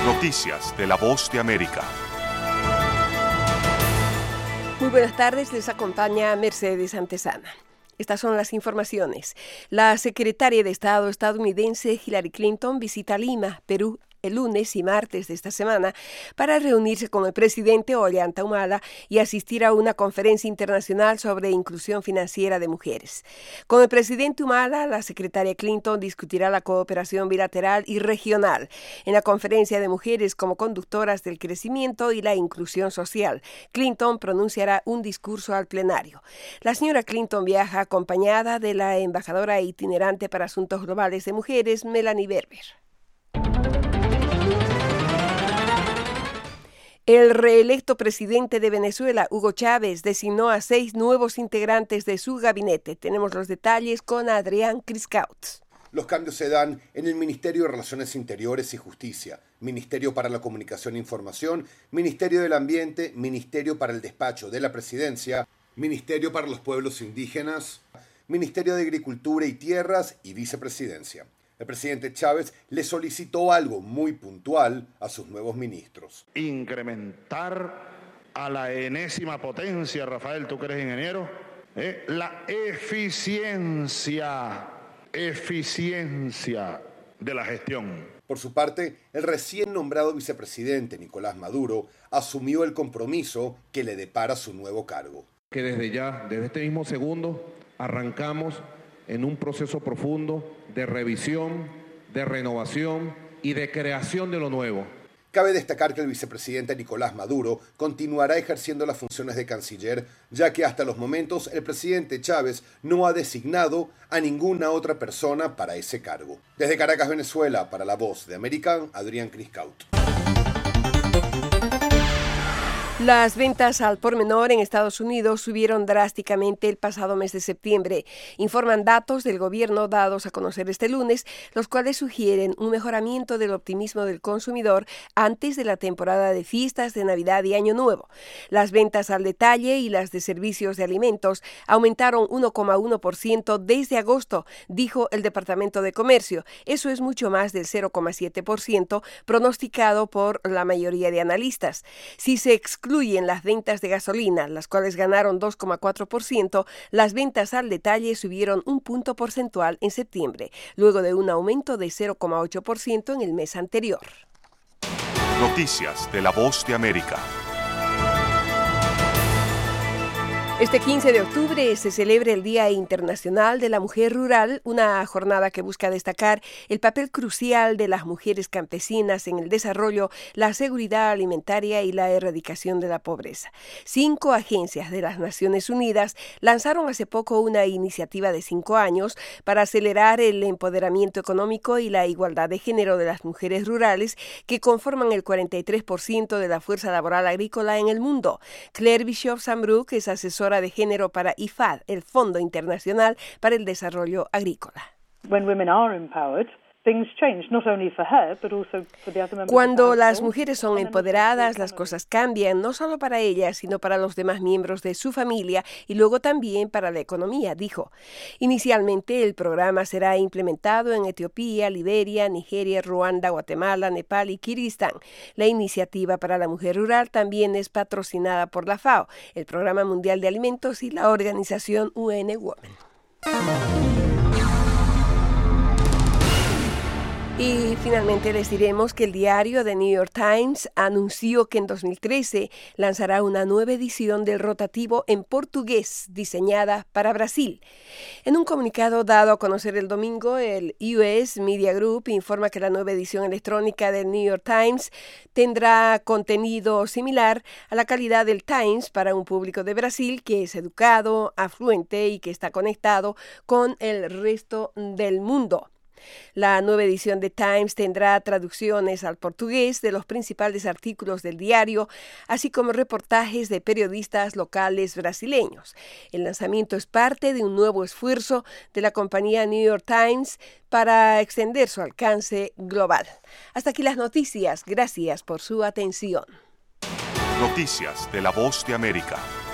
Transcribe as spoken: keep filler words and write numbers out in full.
Noticias de La Voz de América. Muy buenas tardes, les acompaña Mercedes Antesana. Estas son las informaciones. La secretaria de Estado estadounidense Hillary Clinton visita Lima, Perú, el lunes y martes de esta semana para reunirse con el presidente Ollanta Humala y asistir a una conferencia internacional sobre inclusión financiera de mujeres. Con el presidente Humala, la secretaria Clinton discutirá la cooperación bilateral y regional en la conferencia de mujeres como conductoras del crecimiento y la inclusión social. Clinton pronunciará un discurso al plenario. La señora Clinton viaja acompañada de la embajadora itinerante para asuntos globales de mujeres, Melanie Berber. El reelecto presidente de Venezuela, Hugo Chávez, designó a seis nuevos integrantes de su gabinete. Tenemos los detalles con Adrián Criscaut. Los cambios se dan en el Ministerio de Relaciones Interiores y Justicia, Ministerio para la Comunicación e Información, Ministerio del Ambiente, Ministerio para el Despacho de la Presidencia, Ministerio para los Pueblos Indígenas, Ministerio de Agricultura y Tierras y Vicepresidencia. El presidente Chávez le solicitó algo muy puntual a sus nuevos ministros. Incrementar a la enésima potencia, Rafael, tú que eres ingeniero, ¿eh? la eficiencia, eficiencia de la gestión. Por su parte, el recién nombrado vicepresidente Nicolás Maduro asumió el compromiso que le depara su nuevo cargo. Que desde ya, desde este mismo segundo, arrancamos en un proceso profundo de revisión, de renovación y de creación de lo nuevo. Cabe destacar que el vicepresidente Nicolás Maduro continuará ejerciendo las funciones de canciller, ya que hasta los momentos el presidente Chávez no ha designado a ninguna otra persona para ese cargo. Desde Caracas, Venezuela, para La Voz de América, Adrián Criscaut. Las ventas al por menor en Estados Unidos subieron drásticamente el pasado mes de septiembre, informan datos del gobierno dados a conocer este lunes, los cuales sugieren un mejoramiento del optimismo del consumidor antes de la temporada de fiestas de Navidad y Año Nuevo. Las ventas al detalle y las de servicios de alimentos aumentaron uno coma uno por ciento desde agosto, dijo el Departamento de Comercio. Eso es mucho más del cero coma siete por ciento pronosticado por la mayoría de analistas. Si se excluye Incluyen las ventas de gasolina, las cuales ganaron dos coma cuatro por ciento, las ventas al detalle subieron un punto porcentual en septiembre, luego de un aumento de cero coma ocho por ciento en el mes anterior. Noticias de La Voz de América. Este quince de octubre se celebra el Día Internacional de la Mujer Rural, una jornada que busca destacar el papel crucial de las mujeres campesinas en el desarrollo, la seguridad alimentaria y la erradicación de la pobreza. Cinco agencias de las Naciones Unidas lanzaron hace poco una iniciativa de cinco años para acelerar el empoderamiento económico y la igualdad de género de las mujeres rurales que conforman el cuarenta y tres por ciento de la fuerza laboral agrícola en el mundo. Claire Bishop-Sambrook es asesora de género para I F A D, el Fondo Internacional para el Desarrollo Agrícola. Cuando las mujeres son empoderadas, las cosas cambian, no solo para ellas, sino para los demás miembros de su familia y luego también para la economía, dijo. Inicialmente, el programa será implementado en Etiopía, Liberia, Nigeria, Ruanda, Guatemala, Nepal y Kirguistán. La iniciativa para la mujer rural también es patrocinada por la FAO, el Programa Mundial de Alimentos y la organización U N Women. Y finalmente les diremos que el diario The New York Times anunció que en dos mil trece lanzará una nueva edición del rotativo en portugués diseñada para Brasil. En un comunicado dado a conocer el domingo, el U S Media Group informa que la nueva edición electrónica del New York Times tendrá contenido similar a la calidad del Times para un público de Brasil que es educado, afluente y que está conectado con el resto del mundo. La nueva edición de Times tendrá traducciones al portugués de los principales artículos del diario, así como reportajes de periodistas locales brasileños. El lanzamiento es parte de un nuevo esfuerzo de la compañía New York Times para extender su alcance global. Hasta aquí las noticias. Gracias por su atención. Noticias de La Voz de América.